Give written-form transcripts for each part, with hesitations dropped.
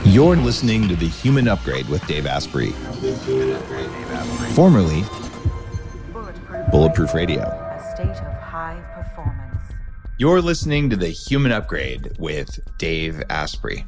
You're listening to The Human Upgrade with Dave Asprey, formerly Bulletproof Radio. A state of high performance. You're listening to The Human Upgrade with Dave Asprey.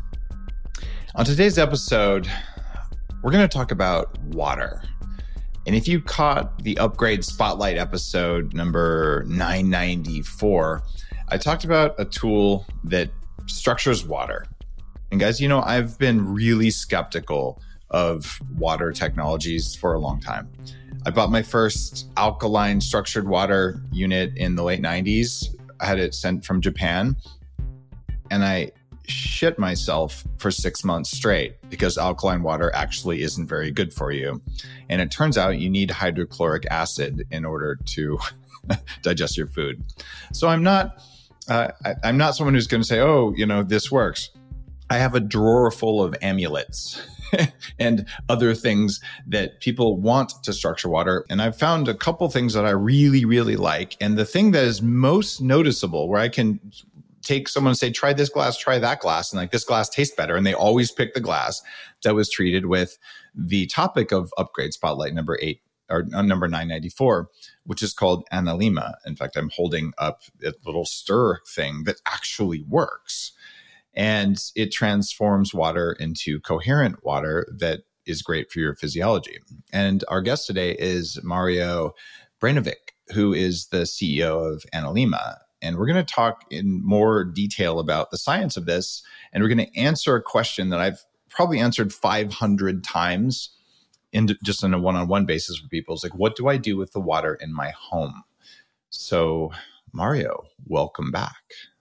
On today's episode, we're going to talk about water. And if you caught the Upgrade Spotlight episode number 994, I talked about a tool that structures water. And guys, you know, I've been really skeptical of water technologies for a long time. I bought my first alkaline structured water unit in the late 90s. I had it sent from Japan, and I shit myself for 6 months straight because alkaline water actually isn't very good for you. And it turns out you need hydrochloric acid in order to digest your food. So I'm not someone who's going to say, oh, you know, this works. I have a drawer full of amulets and other things that people want to structure water. And I've found a couple things that I really, really like. And the thing that is most noticeable, where I can take someone and say, try this glass, try that glass, and like this glass tastes better. And they always pick the glass that was treated with the topic of Upgrade Spotlight number 994, which is called Analima. In fact, I'm holding up a little stir thing that actually works. And it transforms water into coherent water that is great for your physiology. And our guest today is Mario Brajnovic, who is the CEO of Analima. And we're going to talk in more detail about the science of this. And we're going to answer a question that I've probably answered 500 times just on a one-on-one basis with people. It's like, what do I do with the water in my home? So, Mario, welcome back.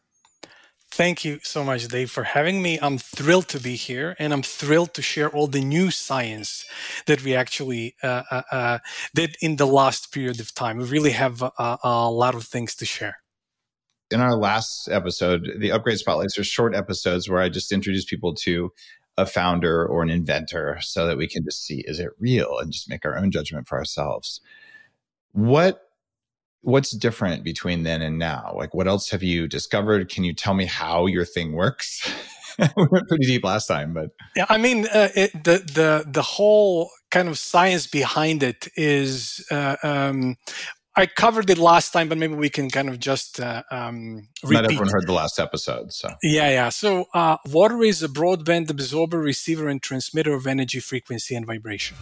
Thank you so much, Dave, for having me. I'm thrilled to be here, and I'm thrilled to share all the new science that we actually did in the last period of time. We really have a lot of things to share. In our last episode, the Upgrade Spotlights are short episodes where I just introduce people to a founder or an inventor so that we can just see, is it real, and just make our own judgment for ourselves. What's different between then and now? Like, what else have you discovered? Can you tell me how your thing works? We went pretty deep last time, but yeah, I mean, the whole kind of science behind it is. I covered it last time, but maybe we can kind of just repeat. Not everyone heard the last episode, so yeah. So water is a broadband absorber, receiver, and transmitter of energy, frequency, and vibration.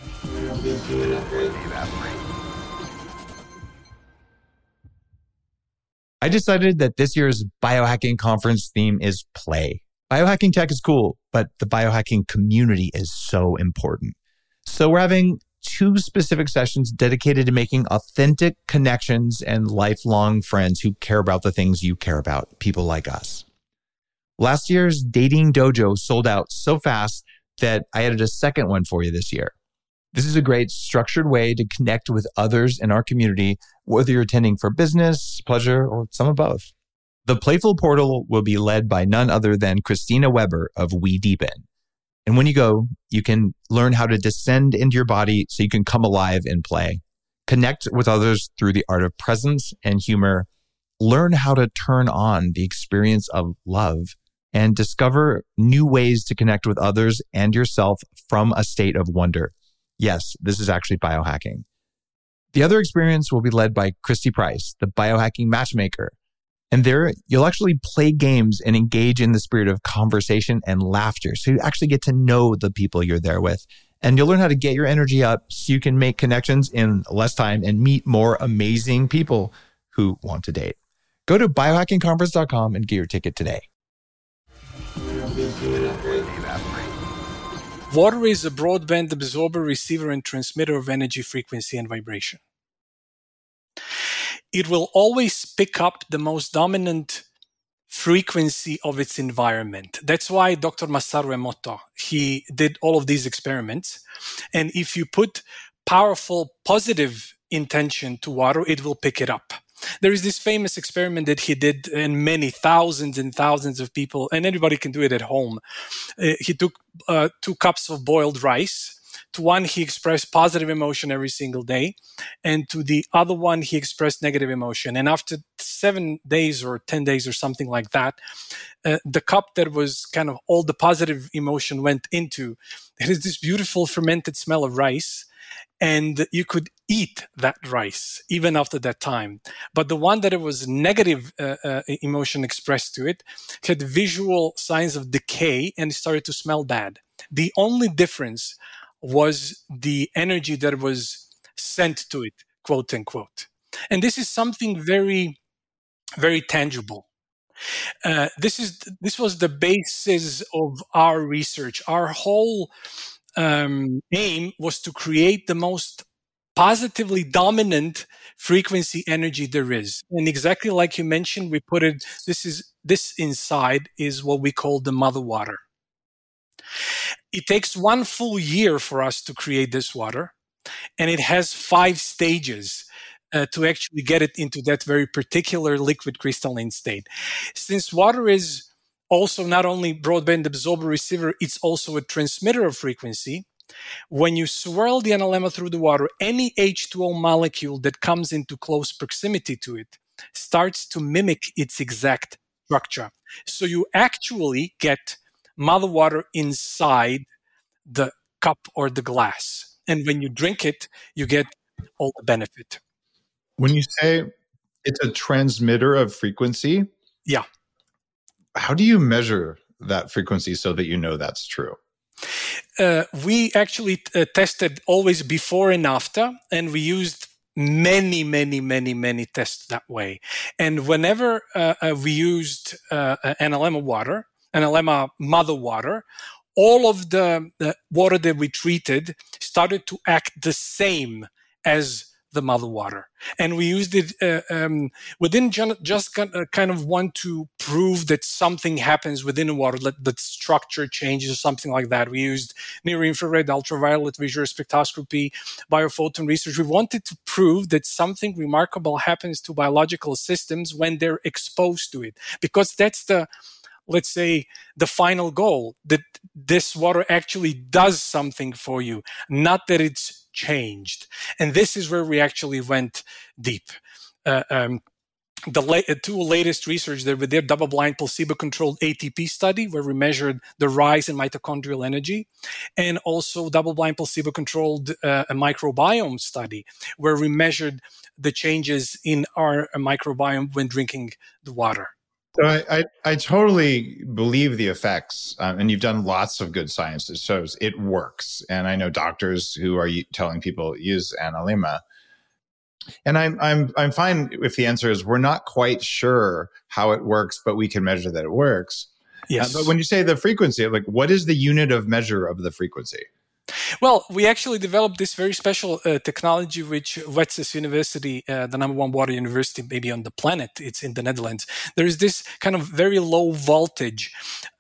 I decided that this year's biohacking conference theme is play. Biohacking tech is cool, but the biohacking community is so important. So we're having 2 specific sessions dedicated to making authentic connections and lifelong friends who care about the things you care about, people like us. Last year's Dating Dojo sold out so fast that I added a second one for you this year. This is a great structured way to connect with others in our community, whether you're attending for business, pleasure, or some of both. The Playful Portal will be led by none other than Christina Weber of We Deepen. And when you go, you can learn how to descend into your body so you can come alive and play. Connect with others through the art of presence and humor. Learn how to turn on the experience of love and discover new ways to connect with others and yourself from a state of wonder. Yes, this is actually biohacking. The other experience will be led by Christy Price, the biohacking matchmaker. And there, you'll actually play games and engage in the spirit of conversation and laughter. So you actually get to know the people you're there with. And you'll learn how to get your energy up so you can make connections in less time and meet more amazing people who want to date. Go to biohackingconference.com and get your ticket today. Water is a broadband absorber, receiver, and transmitter of energy, frequency, and vibration. It will always pick up the most dominant frequency of its environment. That's why Dr. Masaru Emoto, he did all of these experiments. And if you put powerful, positive intention to water, it will pick it up. There is this famous experiment that he did in many thousands and thousands of people, and anybody can do it at home. He took 2 cups of boiled rice. To one, he expressed positive emotion every single day. And to the other one, he expressed negative emotion. And after 7 days or 10 days or something like that, the cup that was kind of all the positive emotion went into, it is this beautiful fermented smell of rice. And you could eat that rice even after that time. But the one that it was negative emotion expressed to it had visual signs of decay and it started to smell bad. The only difference was the energy that was sent to it, quote unquote. And this is something very, very tangible. This was the basis of our research. Our whole aim was to create the most positively dominant frequency energy there is. And exactly like you mentioned, we put it, this inside is what we call the mother water. It takes 1 full year for us to create this water, and it has 5 stages to actually get it into that very particular liquid crystalline state. Since water is also not only broadband absorber receiver, it's also a transmitter of frequency. When you swirl the analemma through the water, any H2O molecule that comes into close proximity to it starts to mimic its exact structure. So you actually get mother water inside the cup or the glass. And when you drink it, you get all the benefit. When you say it's a transmitter of frequency, yeah. How do you measure that frequency so that you know that's true? We actually tested always before and after, and we used many tests that way. And whenever we used analemma water, analemma mother water, all of the water that we treated started to act the same as the mother water. And we used it, we didn't just kind of want to prove that something happens within the water, that structure changes or something like that. We used near-infrared, ultraviolet visual spectroscopy, biophoton research. We wanted to prove that something remarkable happens to biological systems when they're exposed to it, because that's the, let's say, the final goal, that this water actually does something for you, not that it's changed. And this is where we actually went deep. The two latest research that we did, double-blind placebo-controlled ATP study, where we measured the rise in mitochondrial energy, and also double-blind placebo-controlled microbiome study, where we measured the changes in our microbiome when drinking the water. So I totally believe the effects, and you've done lots of good science that shows it works. And I know doctors who are telling people use analemma. And I'm fine if the answer is we're not quite sure how it works, but we can measure that it works. Yes. But when you say the frequency, like, what is the unit of measure of the frequency? Well, we actually developed this very special technology, which Wits University, the number one water university maybe on the planet, it's in the Netherlands. There is this kind of very low voltage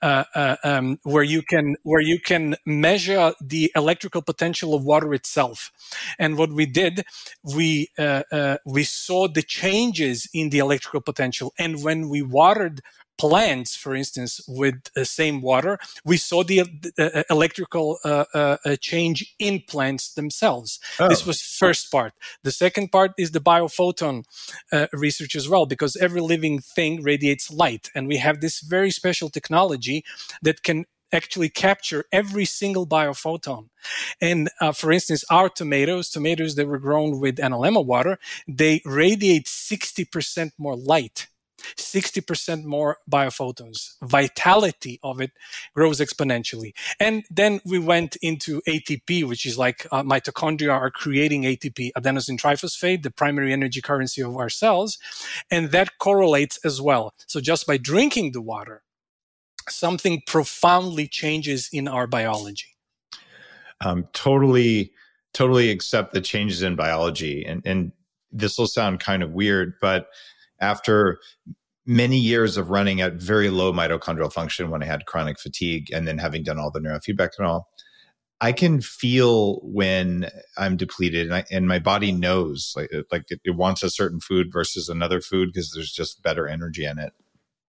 where you can measure the electrical potential of water itself. And what we did, we saw the changes in the electrical potential, and when we watered plants, for instance, with the same water, we saw the electrical change in plants themselves. Oh. This was first part. The second part is the biophoton research as well, because every living thing radiates light. And we have this very special technology that can actually capture every single biophoton. And for instance, our tomatoes that were grown with analemma water, they radiate 60% more light. 60% more biophotons. Vitality of it grows exponentially. And then we went into ATP, which is like mitochondria are creating ATP, adenosine triphosphate, the primary energy currency of our cells. And that correlates as well. So just by drinking the water, something profoundly changes in our biology. Totally accept the changes in biology. And this will sound kind of weird, but after many years of running at very low mitochondrial function when I had chronic fatigue and then having done all the neurofeedback and all, I can feel when I'm depleted, and my body knows like it wants a certain food versus another food because there's just better energy in it.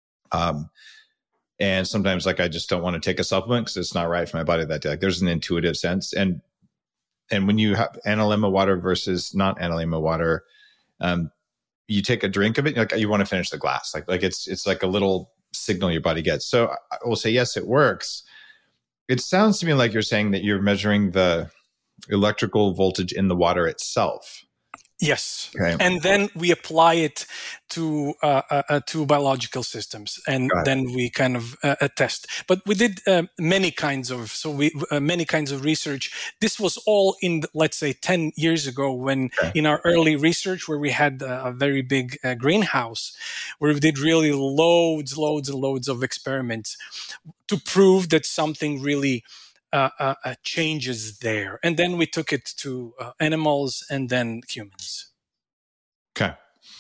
And sometimes like I just don't want to take a supplement because it's not right for my body that day. Like there's an intuitive sense. And when you have analemma water versus not analemma water, you take a drink of it, like you want to finish the glass, like it's like a little signal your body gets. So I will say, yes, it works. It sounds to me like you're saying that you're measuring the electrical voltage in the water itself. Yes, Okay. and then we apply it to biological systems, and then we kind of test. But we did many kinds of research. This was all in, let's say, 10 years ago, when in our early research, where we had a very big greenhouse, where we did really loads and loads of experiments to prove that something really changes there. And then we took it to animals and then humans. Okay.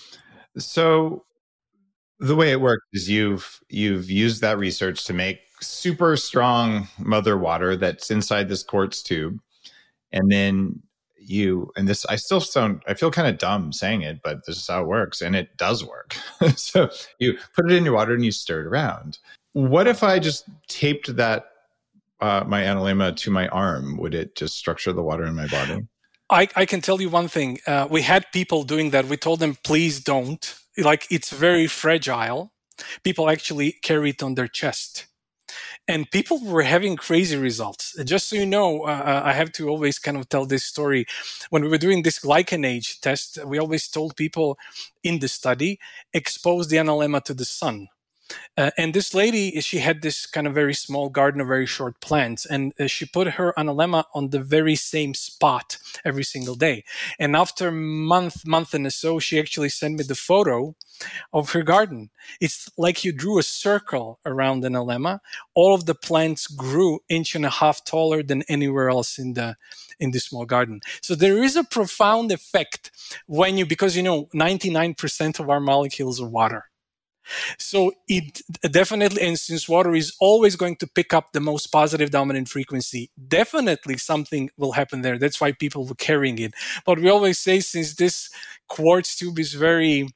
So the way it works is you've used that research to make super strong mother water that's inside this quartz tube. And then I feel kind of dumb saying it, but this is how it works. And it does work. So you put it in your water and you stir it around. What if I just taped that my analemma to my arm? Would it just structure the water in my body? I can tell you one thing. We had people doing that. We told them, please don't. Like, it's very fragile. People actually carry it on their chest. And people were having crazy results. Just so you know, I have to always kind of tell this story. When we were doing this glycan age test, we always told people in the study, expose the analemma to the sun. And this lady, she had this kind of very small garden of very short plants, and she put her analemma on the very same spot every single day. And after a month and so, she actually sent me the photo of her garden. It's like you drew a circle around an analemma. All of the plants grew 1.5 inches taller than anywhere else in the small garden. So there is a profound effect because 99% of our molecules are water. So it definitely, and since water is always going to pick up the most positive dominant frequency, definitely something will happen there. That's why people were carrying it. But we always say, since this quartz tube is very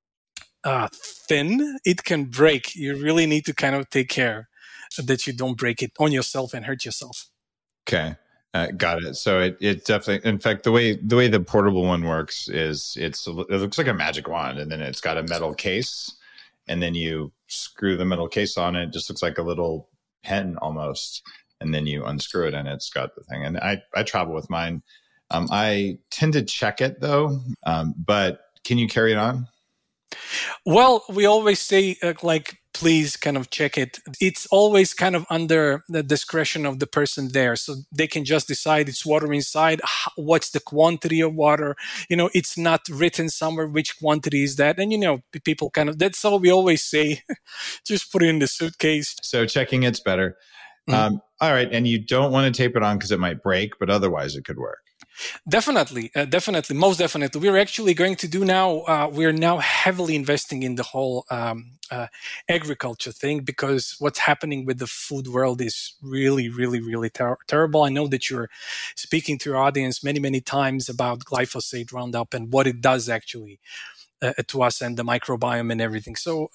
thin, it can break. You really need to kind of take care that you don't break it on yourself and hurt yourself. Okay. Got it. So it definitely, in fact, the way the portable one works is it looks like a magic wand, and then it's got a metal case. And then you screw the metal case on it. It just looks like a little pen almost. And then you unscrew it and it's got the thing. And I travel with mine. I tend to check it though. But can you carry it on? Well, we always say please kind of check it. It's always kind of under the discretion of the person there. So they can just decide it's water inside. What's the quantity of water? It's not written somewhere which quantity is that. And, people that's all we always say. Just put it in the suitcase. So checking it's better. Mm-hmm. All right. And you don't want to tape it on because it might break, but otherwise it could work. Definitely, most definitely. We're actually going to do now, we're now heavily investing in the whole agriculture thing, because what's happening with the food world is really, really, really terrible. I know that you're speaking to your audience many, many times about glyphosate Roundup and what it does actually to us and the microbiome and everything. So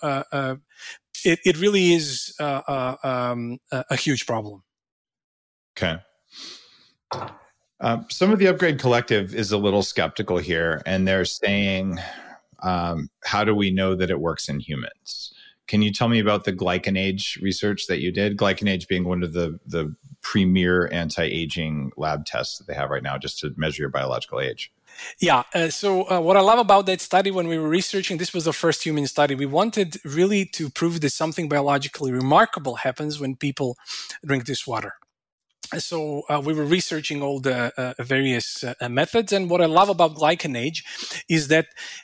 it really is a huge problem. Okay. Some of the Upgrade Collective is a little skeptical here, and they're saying, how do we know that it works in humans? Can you tell me about the glycan age research that you did? Glycan age being one of the premier anti-aging lab tests that they have right now, just to measure your biological age. Yeah. So what I love about that study, when we were researching, this was the first human study. We wanted really to prove that something biologically remarkable happens when people drink this water. So we were researching all the various methods, and what I love about glycan age is that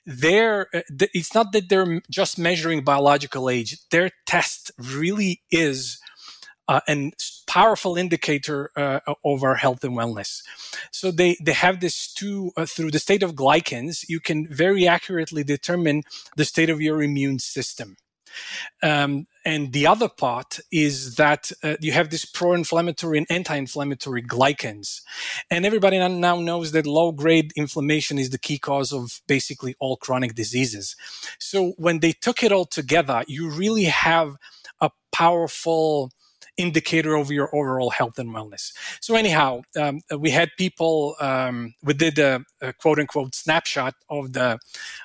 it's not that they're just measuring biological age. Their test really is a powerful indicator of our health and wellness. So they have this through the state of glycans, you can very accurately determine the state of your immune system. And the other part is that you have this pro-inflammatory and anti-inflammatory glycans. And everybody now knows that low-grade inflammation is the key cause of basically all chronic diseases. So when they took it all together, you really have a powerful indicator of your overall health and wellness. So anyhow, we had people, we did a quote unquote snapshot of the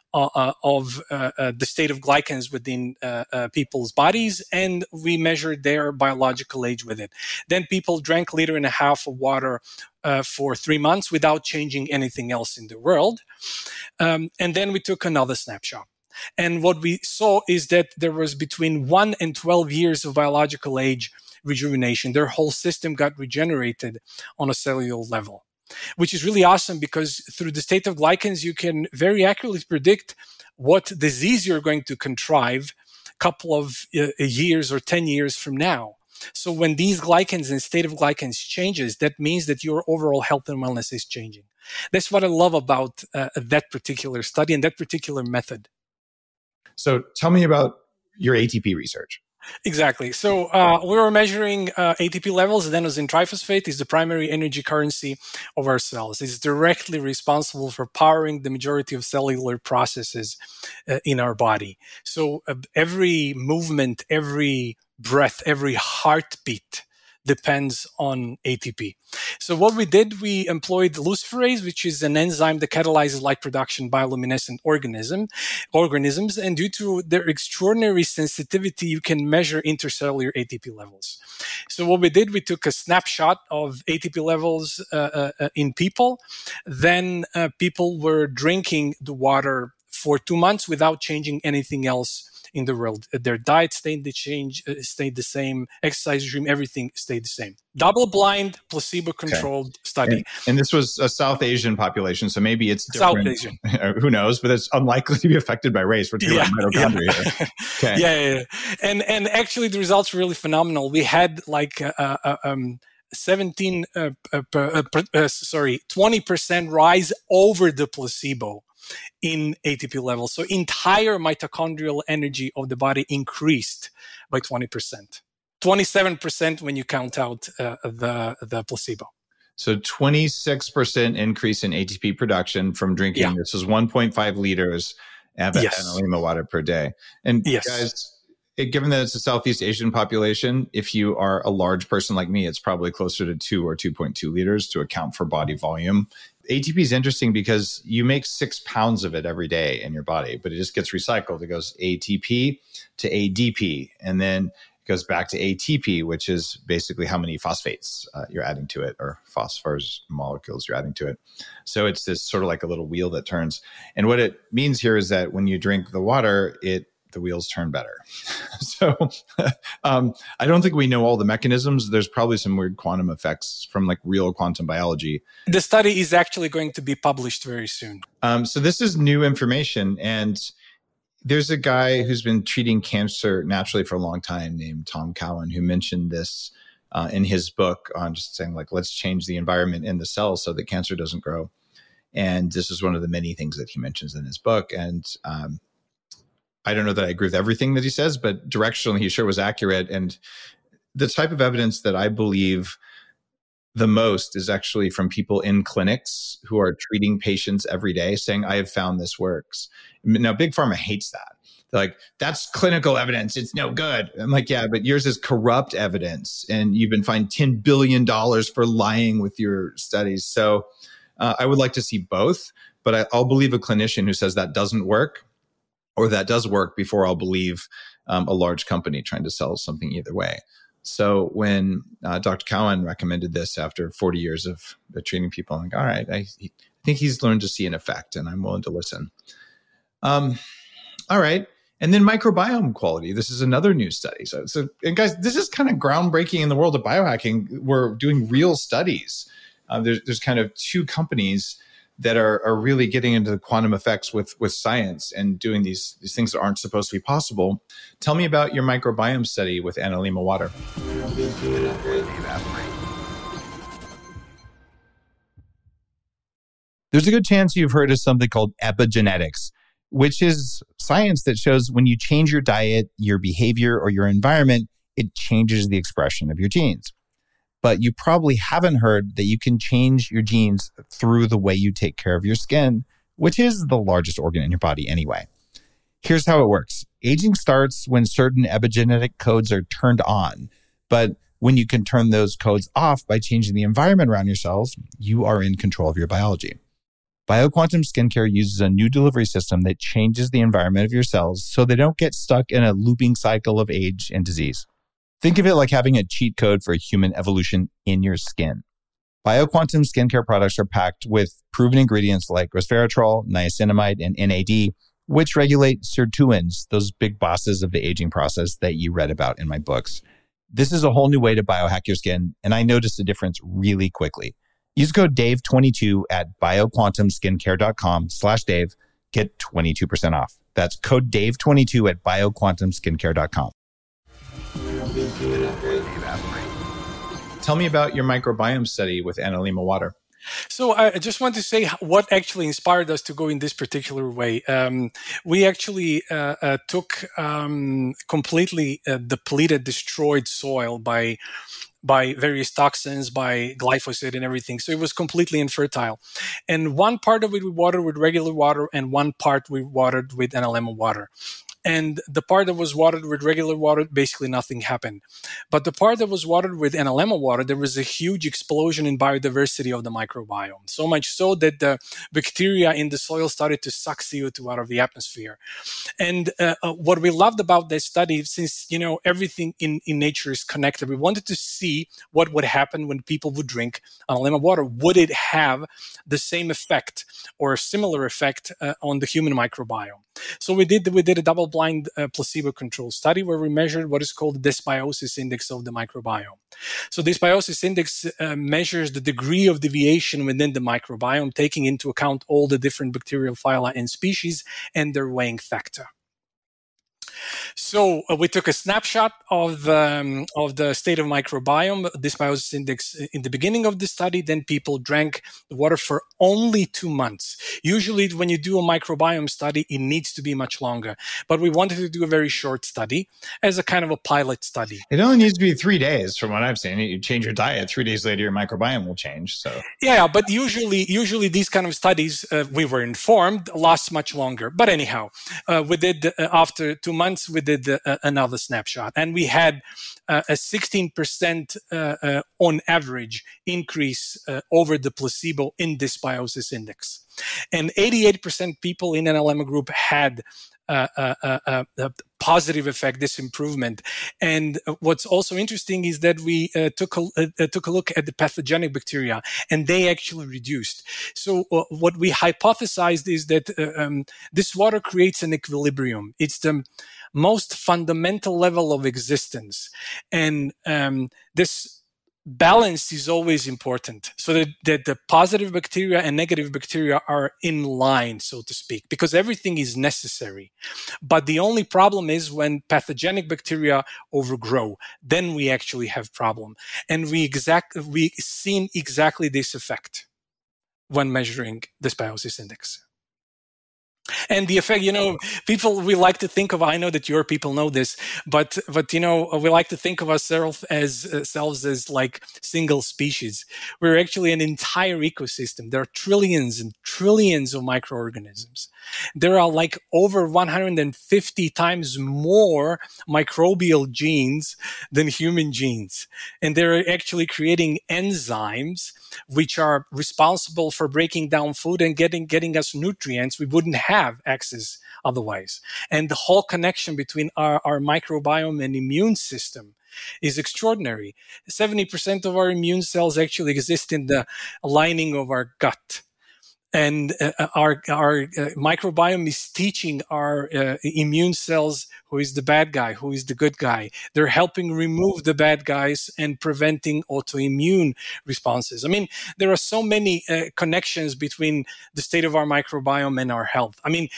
state of glycans within people's bodies, and we measured their biological age with it. Then people drank 1.5 liters of water for 3 months without changing anything else in the world. And then we took another snapshot. And what we saw is that there was between 1 and 12 years of biological age rejuvenation. Their whole system got regenerated on a cellular level, which is really awesome because through the state of glycans, you can very accurately predict what disease you're going to contrive a couple of years or 10 years from now. So when these glycans and state of glycans changes, that means that your overall health and wellness is changing. That's what I love about that particular study and that particular method. So tell me about your ATP research. Exactly. So we were measuring ATP levels. Adenosine triphosphate is the primary energy currency of our cells. It's directly responsible for powering the majority of cellular processes in our body. So every movement, every breath, every heartbeat depends on ATP. So what we did, we employed luciferase, which is an enzyme that catalyzes light production bioluminescent organisms. And due to their extraordinary sensitivity, you can measure intercellular ATP levels. So what we did, we took a snapshot of ATP levels in people. Then people were drinking the water for 2 months without changing anything else in the world. Their diet stayed the same, exercise regime, everything stayed the same. Double-blind, placebo-controlled study. And this was a South Asian population, so maybe it's different. South Asian. Who knows? But it's unlikely to be affected by race. We're talking about mitochondria. Okay. Yeah. And actually, the results were really phenomenal. We had like 20% rise over the placebo in ATP levels. So entire mitochondrial energy of the body increased by 20%. 27% when you count out the placebo. So 26% increase in ATP production from drinking. This is 1.5 liters of Analema water per day. And guys, given that it's a Southeast Asian population, if you are a large person like me, it's probably closer to 2 or 2.2 liters to account for body volume. ATP is interesting because you make 6 pounds of it every day in your body, but it just gets recycled. It goes ATP to ADP, and then it goes back to ATP, which is basically how many phosphates you're adding to it, or phosphorus molecules you're adding to it. So it's this sort of like a little wheel that turns. And what it means here is that when you drink the water, the wheels turn better. So I don't think we know all the mechanisms. There's probably some weird quantum effects from like real quantum biology. The study is actually going to be published very soon. So this is new information. And there's a guy who's been treating cancer naturally for a long time named Tom Cowan, who mentioned this in his book on just saying like, let's change the environment in the cells so that cancer doesn't grow. And this is one of the many things that he mentions in his book. And I don't know that I agree with everything that he says, but directionally he sure was accurate. And the type of evidence that I believe the most is actually from people in clinics who are treating patients every day saying, I have found this works. Now, Big Pharma hates that. They're like, that's clinical evidence. It's no good. I'm like, yeah, but yours is corrupt evidence. And you've been fined $10 billion for lying with your studies. So I would like to see both, but I'll believe a clinician who says that doesn't work or that does work before I'll believe a large company trying to sell something either way. So when Dr. Cowan recommended this after 40 years of treating people, I'm like, all right, I think he's learned to see an effect and I'm willing to listen. All right. And then microbiome quality. This is another new study. So and guys, this is kind of groundbreaking in the world of biohacking. We're doing real studies. There's kind of two companies that are really getting into the quantum effects with science and doing these things that aren't supposed to be possible. Tell me about your microbiome study with Analema water. There's a good chance you've heard of something called epigenetics, which is science that shows when you change your diet, your behavior, or your environment, it changes the expression of your genes. But you probably haven't heard that you can change your genes through the way you take care of your skin, which is the largest organ in your body anyway. Here's how it works. Aging starts when certain epigenetic codes are turned on, but When you can turn those codes off by changing the environment around your cells, you are in control of your biology. BioQuantum Skincare uses a new delivery system that changes the environment of your cells so they don't get stuck in a looping cycle of age and disease. Think of it like having a cheat code for human evolution in your skin. BioQuantum Skincare products are packed with proven ingredients like resveratrol, niacinamide, and NAD, which regulate sirtuins, those big bosses of the aging process that you read about in my books. This is a whole new way to biohack your skin, and I noticed a difference really quickly. Use code DAVE22 at bioquantumskincare.com/Dave. Get 22% off. That's code DAVE22 at bioquantumskincare.com. Tell me about your microbiome study with Analema Water. So I just want to say what actually inspired us to go in this particular way. We actually took completely depleted, destroyed soil by various toxins, by glyphosate and everything. So it was completely infertile. And one part of it we watered with regular water and one part we watered with Analema water. And the part that was watered with regular water, basically nothing happened. But the part that was watered with Analema water, there was a huge explosion in biodiversity of the microbiome. So much so that the bacteria in the soil started to suck CO2 out of the atmosphere. And what we loved about this study, since everything in nature is connected, we wanted to see what would happen when people would drink Analema water. Would it have the same effect or a similar effect on the human microbiome? So we did a double-blind placebo-controlled study where we measured what is called the dysbiosis index of the microbiome. So dysbiosis index measures the degree of deviation within the microbiome, taking into account all the different bacterial phyla and species and their weighing factor. So we took a snapshot of the state of microbiome, dysbiosis index in the beginning of the study. Then people drank the water for only 2 months. Usually when you do a microbiome study, it needs to be much longer. But we wanted to do a very short study as a kind of a pilot study. It only needs to be 3 days from what I've seen. You change your diet, 3 days later, your microbiome will change. So yeah, but usually these kind of studies, we were informed, last much longer. But anyhow, we did after 2 months, we did another snapshot, and we had a 16% on average increase over the placebo in dysbiosis index. And 88% people in an Analema group had a positive effect, this improvement. And what's also interesting is that we took a look at the pathogenic bacteria, and they actually reduced. So what we hypothesized is that this water creates an equilibrium. It's the most fundamental level of existence, and this balance is always important, so that the positive bacteria and negative bacteria are in line, so to speak, because everything is necessary. But the only problem is when pathogenic bacteria overgrow, then we actually have problem. And we seen exactly this effect when measuring dysbiosis index. And the effect, people, we like to think of, I know that your people know this, but we like to think of ourselves as like single species. We're actually an entire ecosystem. There are trillions and trillions of microorganisms. There are like over 150 times more microbial genes than human genes. And they're actually creating enzymes which are responsible for breaking down food and getting us nutrients we wouldn't have access otherwise. And the whole connection between our microbiome and immune system is extraordinary. 70% of our immune cells actually exist in the lining of our gut. And our microbiome is teaching our immune cells who is the bad guy, who is the good guy. They're helping remove the bad guys and preventing autoimmune responses. I mean, there are so many connections between the state of our microbiome and our health. I mean,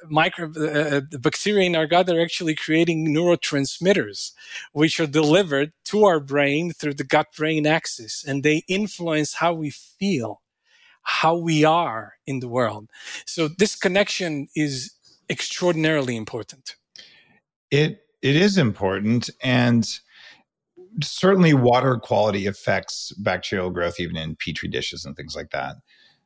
the bacteria in our gut are actually creating neurotransmitters, which are delivered to our brain through the gut-brain axis, and they influence how we feel, how we are in the world. So this connection is extraordinarily important. It is important, and certainly water quality affects bacterial growth even in petri dishes and things like that.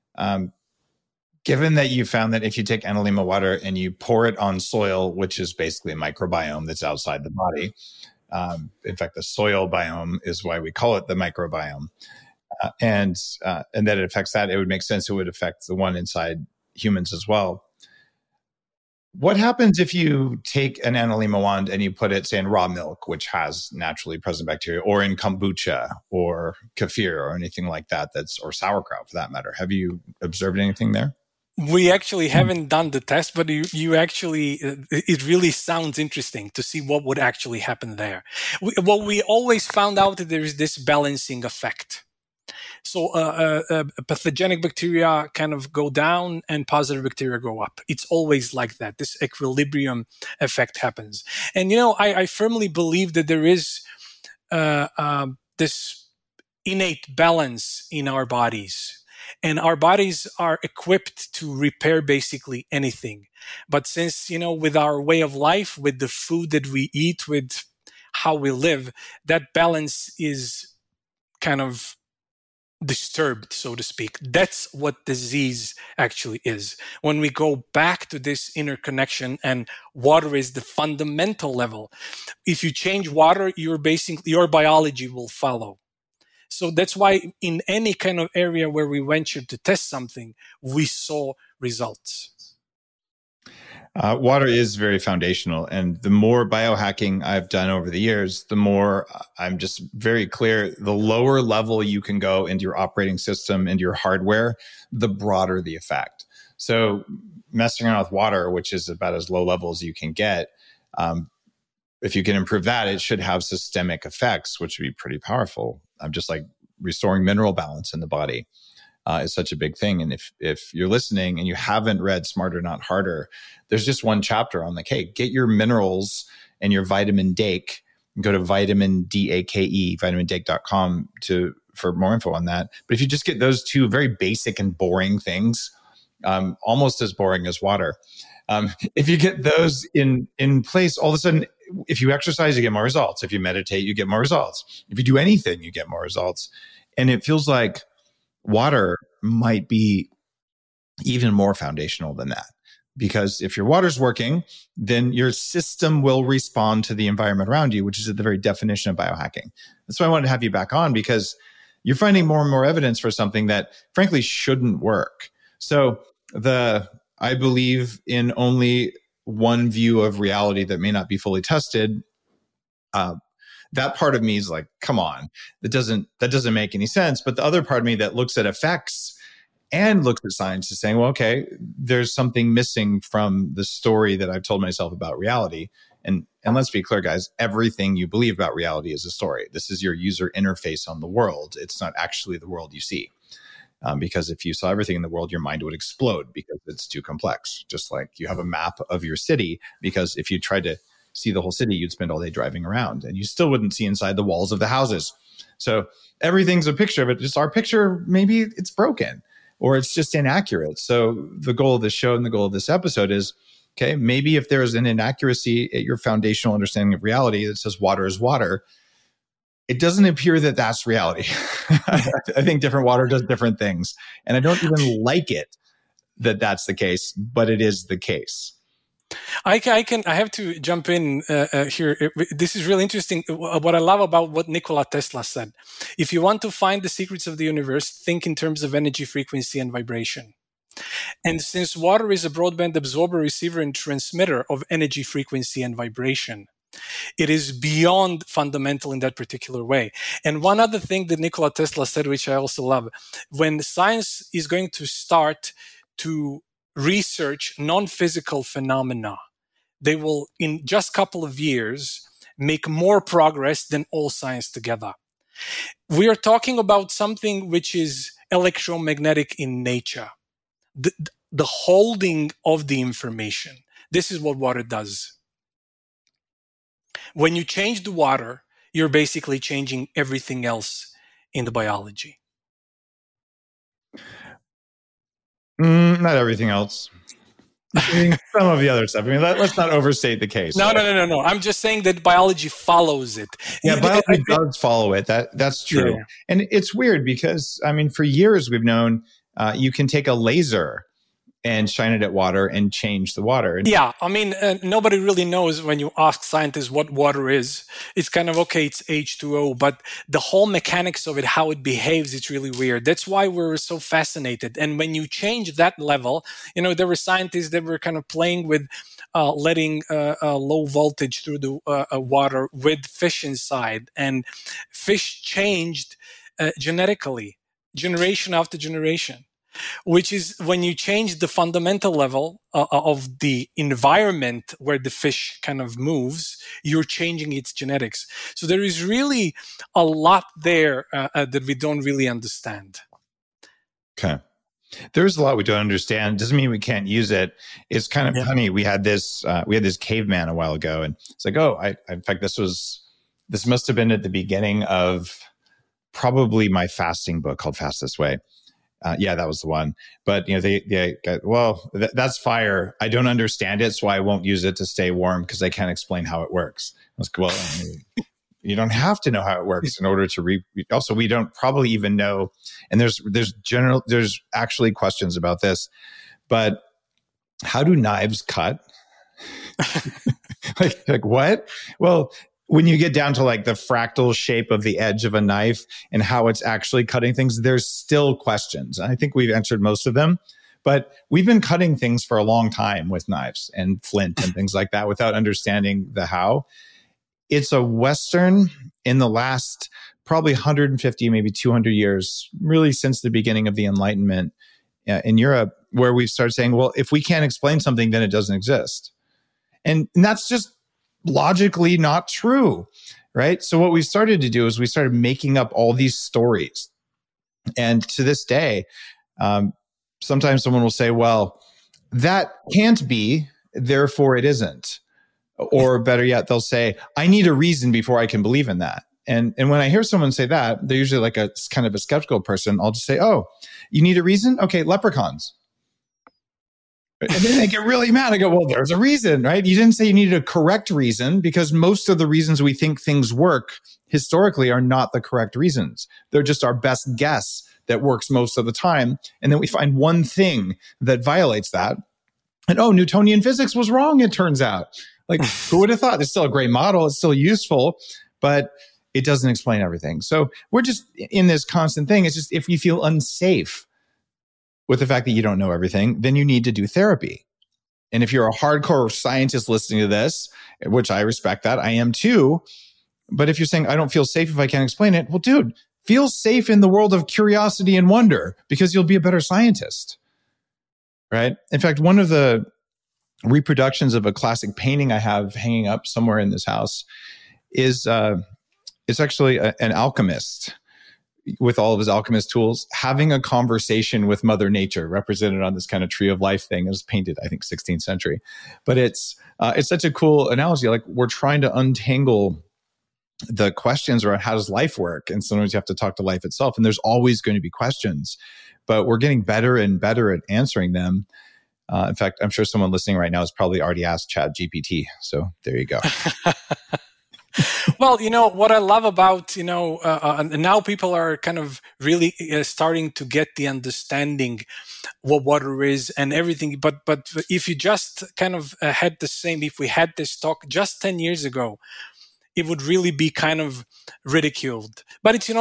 Given that you found that if you take Analema water and you pour it on soil, which is basically a microbiome that's outside the body, In fact, the soil biome is why we call it the microbiome. And that it affects that, it would make sense it would affect the one inside humans as well. What happens if you take an Analima wand and you put it, say, in raw milk, which has naturally present bacteria, or in kombucha or kefir or anything like that, or sauerkraut for that matter? Have you observed anything there? We actually haven't done the test, but you actually, it really sounds interesting to see what would actually happen there. We always found out that there is this balancing effect. So pathogenic bacteria kind of go down and positive bacteria go up. It's always like that. This equilibrium effect happens. And, I firmly believe that there is this innate balance in our bodies. And our bodies are equipped to repair basically anything. But since, with our way of life, with the food that we eat, with how we live, that balance is kind of disturbed, so to speak. That's what disease actually is. When we go back to this interconnection, and water is the fundamental level. If you change water, your biology will follow. So that's why in any kind of area where we ventured to test something, we saw results. Water is very foundational. And the more biohacking I've done over the years, the more I'm just very clear, the lower level you can go into your operating system, into your hardware, the broader the effect. So messing around with water, which is about as low level as you can get, if you can improve that, it should have systemic effects, which would be pretty powerful. Just like restoring mineral balance in the body is such a big thing. And if you're listening and you haven't read Smarter, Not Harder, there's just one chapter on get your minerals and your vitamin Dake. Go to vitamin DAKE, vitamindake.com for more info on that. But if you just get those two very basic and boring things, almost as boring as water, if you get those in place, all of a sudden, if you exercise, you get more results. If you meditate, you get more results. If you do anything, you get more results. And it feels like water might be even more foundational than that. Because if your water's working, then your system will respond to the environment around you, which is at the very definition of biohacking. That's why I wanted to have you back on, because you're finding more and more evidence for something that frankly shouldn't work. So I believe in only one view of reality that may not be fully tested. That part of me is like, come on, that doesn't make any sense. But the other part of me that looks at effects and looks at science is saying, well, okay, there's something missing from the story that I've told myself about reality. And let's be clear, guys, everything you believe about reality is a story. This is your user interface on the world. It's not actually the world you see. Because if you saw everything in the world, your mind would explode because it's too complex. Just like you have a map of your city, because if you tried to see the whole city, you'd spend all day driving around and you still wouldn't see inside the walls of the houses. So everything's a picture of it. Just our picture, maybe it's broken or it's just inaccurate. So the goal of this show and the goal of this episode is, okay, maybe if there's an inaccuracy at your foundational understanding of reality that says water is water, it doesn't appear that that's reality. I think different water does different things. And I don't even like it that that's the case, but it is the case. I have to jump in here. This is really interesting. What I love about what Nikola Tesla said, if you want to find the secrets of the universe, think in terms of energy, frequency, and vibration. And since water is a broadband absorber, receiver, and transmitter of energy, frequency, and vibration, it is beyond fundamental in that particular way. And one other thing that Nikola Tesla said, which I also love, when science is going to start to research non-physical phenomena, they will, in just a couple of years, make more progress than all science together. We are talking about something which is electromagnetic in nature, the holding of the information. This is what water does. When you change the water, you're basically changing everything else in the biology. Not everything else. Some of the other stuff. I mean, let's not overstate the case. No. I'm just saying that biology follows it. Yeah, biology does follow it. That's true. Yeah. And it's weird because, I mean, for years we've known you can take a laser and shine it at water and change the water. Yeah, I mean, nobody really knows when you ask scientists what water is. It's kind of, okay, it's H2O, but the whole mechanics of it, how it behaves, it's really weird. That's why we're so fascinated. And when you change that level, there were scientists that were kind of playing with letting low voltage through the water with fish inside. And fish changed genetically, generation after generation. Which is when you change the fundamental level of the environment where the fish kind of moves, you're changing its genetics. So there is really a lot there that we don't really understand. Okay. There's a lot we don't understand. Doesn't mean we can't use it. It's kind of funny. We had this caveman a while ago, and it's like, in fact, this must have been at the beginning of probably my fasting book called Fast This Way. That was the one. But, they got, that's fire. I don't understand it, so I won't use it to stay warm because I can't explain how it works. I was like, well, you don't have to know how it works in order to also, we don't probably even know. And there's actually questions about this, but how do knives cut? like what? Well, when you get down to like the fractal shape of the edge of a knife and how it's actually cutting things, there's still questions. I think we've answered most of them, but we've been cutting things for a long time with knives and flint and things like that without understanding the how. It's a Western in the last probably 150, maybe 200 years, really since the beginning of the Enlightenment in Europe, where we've started saying, well, if we can't explain something, then it doesn't exist. And that's just logically not true, right? So what we started to do is we started making up all these stories. And to this day, sometimes someone will say, well, that can't be, therefore it isn't. Or better yet, they'll say, I need a reason before I can believe in that. And when I hear someone say that, they're usually like a kind of a skeptical person. I'll just say, oh, you need a reason? Okay, leprechauns. And then they get really mad. I go, well, there's a reason, right? You didn't say you needed a correct reason, because most of the reasons we think things work historically are not the correct reasons. They're just our best guess that works most of the time. And then we find one thing that violates that. And Newtonian physics was wrong, it turns out. Like, who would have thought? It's still a great model. It's still useful, but it doesn't explain everything. So we're just in this constant thing. It's just, if you feel unsafe with the fact that you don't know everything, then you need to do therapy. And if you're a hardcore scientist listening to this, which I respect that, I am too. But if you're saying, I don't feel safe if I can't explain it, well, dude, feel safe in the world of curiosity and wonder, because you'll be a better scientist, right? In fact, one of the reproductions of a classic painting I have hanging up somewhere in this house is it's actually an alchemist with all of his alchemist tools, having a conversation with Mother Nature, represented on this kind of tree of life thing. It was painted, I think, 16th century. But it's such a cool analogy. Like, we're trying to untangle the questions around how does life work? And sometimes you have to talk to life itself. And there's always going to be questions, but we're getting better and better at answering them. In fact, I'm sure someone listening right now has probably already asked ChatGPT. So there you go. Well, what I love about, now people are kind of really starting to get the understanding what water is and everything. But if you just kind of if we had this talk just 10 years ago, it would really be kind of ridiculed. But it's,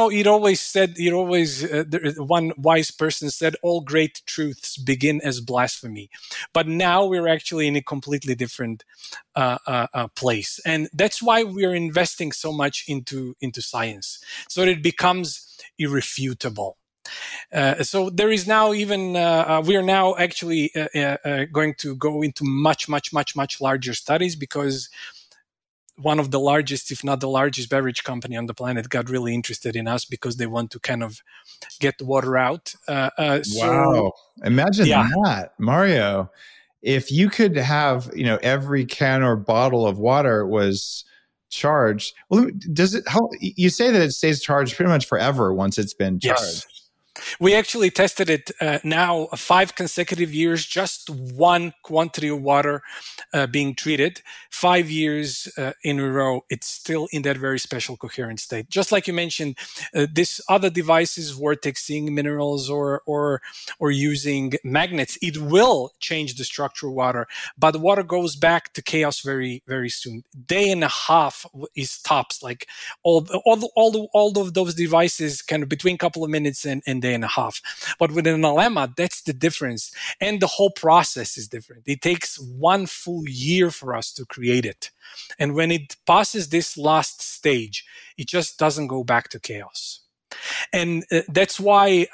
one wise person said, all great truths begin as blasphemy. But now we're actually in a completely different place. And that's why we're investing so much into science, so that it becomes irrefutable. So there is now even, we are now actually going to go into much, much, much, much larger studies, because one of the largest, if not the largest beverage company on the planet got really interested in us because they want to kind of get the water out. Wow. Imagine that, Mario. If you could have, every can or bottle of water was charged. Well, you say that it stays charged pretty much forever once it's been charged. Yes. We actually tested it now 5 consecutive years, just one quantity of water being treated. 5 years in a row, it's still in that very special coherent state. Just like you mentioned, this other devices, vortexing minerals or using magnets, it will change the structure of water, but the water goes back to chaos very, very soon. Day and a half is tops. Like all of those devices, kind of between a couple of minutes and day and a half. But with an Analemma, that's the difference. And the whole process is different. It takes 1 full year for us to create it. And when it passes this last stage, it just doesn't go back to chaos. And that's why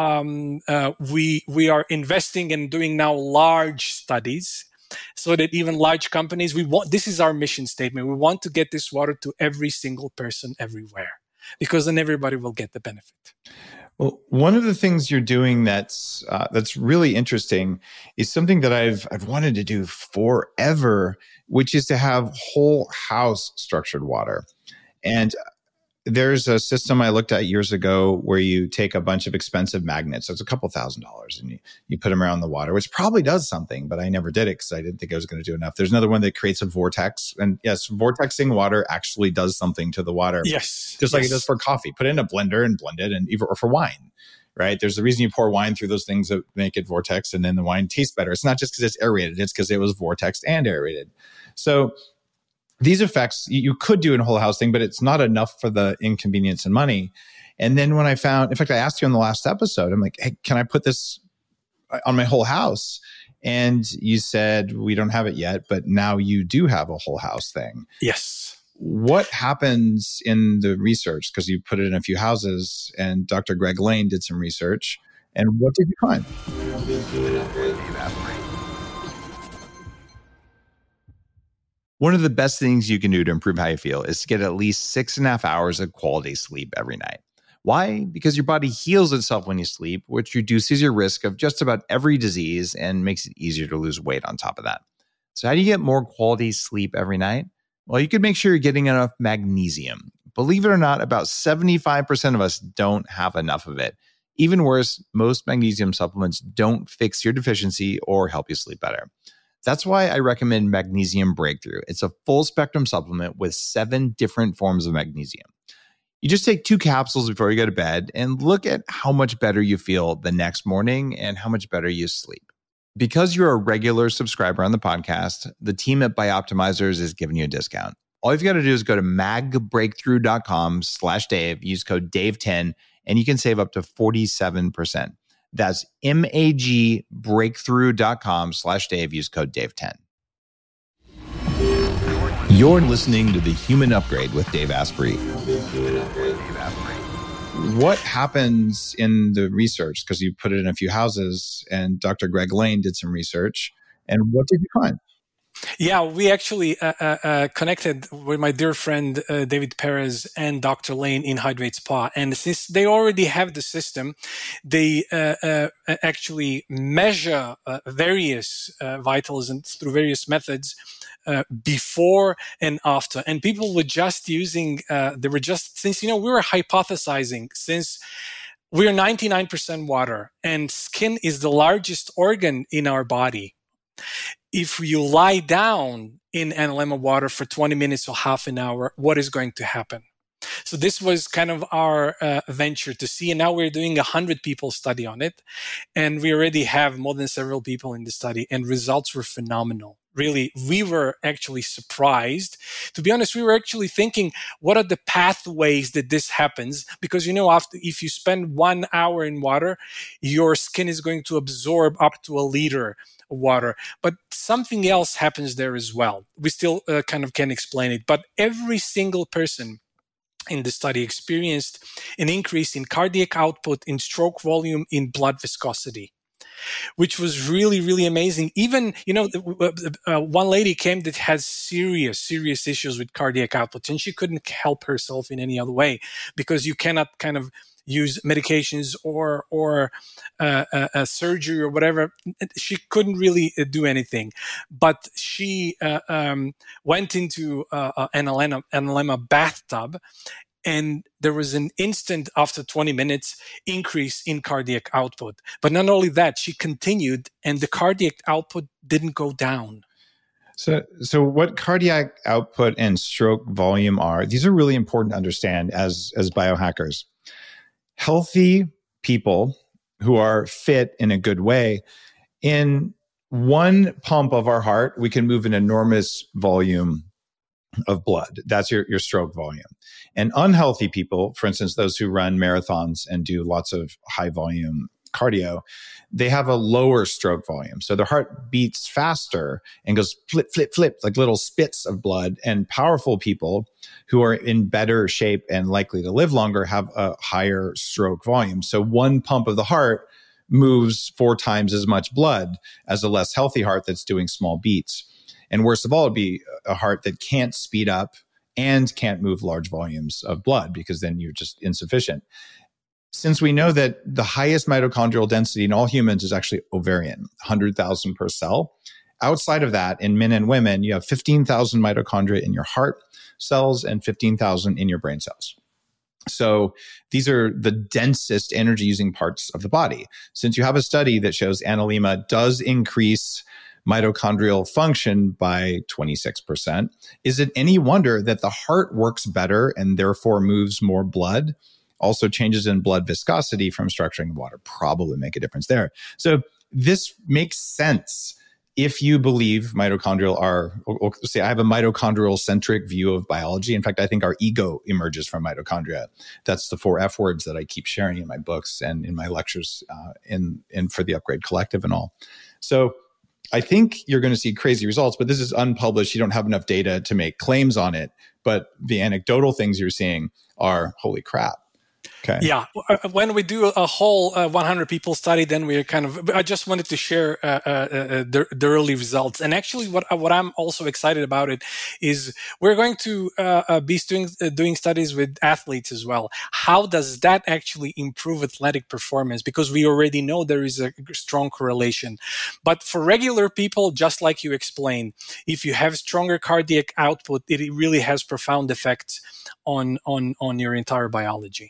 we are investing and doing now large studies, so that even large companies, this is our mission statement. We want to get this water to every single person everywhere, because then everybody will get the benefit. Well, one of the things you're doing that's really interesting is something that I've wanted to do forever, which is to have whole house structured water. And there's a system I looked at years ago where you take a bunch of expensive magnets. It's a couple $1,000s, and you put them around the water, which probably does something, but I never did it because I didn't think I was going to do enough. There's another one that creates a vortex. And yes, vortexing water actually does something to the water. Yes. Just like it does for coffee. Put it in a blender and blend it, or for wine, right? There's the reason you pour wine through those things that make it vortex, and then the wine tastes better. It's not just because it's aerated. It's because it was vortexed and aerated. So these effects you could do in a whole house thing, but it's not enough for the inconvenience and money. And then when I found, in fact, I asked you in the last episode, I'm like, hey, can I put this on my whole house? And you said, we don't have it yet, but now you do have a whole house thing. Yes. What happens in the research? Because you put it in a few houses, and Dr. Greg Lane did some research. And what did you find? One of the best things you can do to improve how you feel is to get at least 6.5 hours of quality sleep every night. Why? Because your body heals itself when you sleep, which reduces your risk of just about every disease and makes it easier to lose weight on top of that. So how do you get more quality sleep every night? Well, you can make sure you're getting enough magnesium. Believe it or not, about 75% of us don't have enough of it. Even worse, most magnesium supplements don't fix your deficiency or help you sleep better. That's why I recommend Magnesium Breakthrough. It's a full spectrum supplement with 7 different forms of magnesium. You just take 2 capsules before you go to bed and look at how much better you feel the next morning and how much better you sleep. Because you're a regular subscriber on the podcast, the team at Bioptimizers is giving you a discount. All you've got to do is go to magbreakthrough.com/Dave, use code Dave10, and you can save up to 47%. That's magbreakthrough.com/Dave. Use code Dave10. You're listening to The Human Upgrade with Dave Asprey. What happens in the research? Because you put it in a few houses, and Dr. Greg Lane did some research. And what did you find? Yeah, we actually connected with my dear friend David Perez and Dr. Lane in Hydrate Spa. And since they already have the system, they actually measure various vitals and through various methods before and after. And people were just using, since, we were hypothesizing, since we're 99% water and skin is the largest organ in our body. If you lie down in Analemma water for 20 minutes or half an hour, what is going to happen? So this was kind of our venture to see. And now we're doing 100 people study on it. And we already have more than several people in the study, and results were phenomenal. Really, we were actually surprised. To be honest, we were actually thinking, what are the pathways that this happens? Because, if you spend 1 hour in water, your skin is going to absorb up to 1 liter of water. But something else happens there as well. We still kind of can't explain it. But every single person in the study experienced an increase in cardiac output, in stroke volume, in blood viscosity, which was really, really amazing. Even, one lady came that has serious surgeries with cardiac output, and she couldn't help herself in any other way, because you cannot kind of use medications or a surgery or whatever. She couldn't really do anything. But she went into an Analemma bathtub, And there was an instant after 20 minutes increase in cardiac output. But not only that, she continued and the cardiac output didn't go down. So what cardiac output and stroke volume are, these are really important to understand as biohackers. Healthy people who are fit in a good way, in one pump of our heart, we can move an enormous volume of blood. That's your stroke volume. And unhealthy people, for instance, those who run marathons and do lots of high volume cardio, they have a lower stroke volume. So their heart beats faster and goes flip, flip, flip, like little spits of blood. And powerful people who are in better shape and likely to live longer have a higher stroke volume. So one pump of the heart moves 4 times as much blood as a less healthy heart that's doing small beats. And worst of all, it'd be a heart that can't speed up and can't move large volumes of blood because then you're just insufficient. Since we know that the highest mitochondrial density in all humans is actually ovarian, 100,000 per cell. Outside of that, in men and women, you have 15,000 mitochondria in your heart cells and 15,000 in your brain cells. So these are the densest energy-using parts of the body. Since you have a study that shows Analema does increase mitochondrial function by 26%, is it any wonder that the heart works better and therefore moves more blood? Also changes in blood viscosity from structuring of water probably make a difference there. So this makes sense if you believe mitochondrial are, or say I have a mitochondrial centric view of biology. In fact, I think our ego emerges from mitochondria. That's the 4 F words that I keep sharing in my books and in my lectures in for the Upgrade Collective and all. So I think you're going to see crazy results, but this is unpublished. You don't have enough data to make claims on it. But the anecdotal things you're seeing are, holy crap. Okay. Yeah. When we do a whole 100 people study, then we're I just wanted to share the early results. And actually what I'm also excited about it is we're going to be doing studies with athletes as well. How does that actually improve athletic performance? Because we already know there is a strong correlation. But for regular people, just like you explained, if you have stronger cardiac output, it really has profound effects on your entire biology.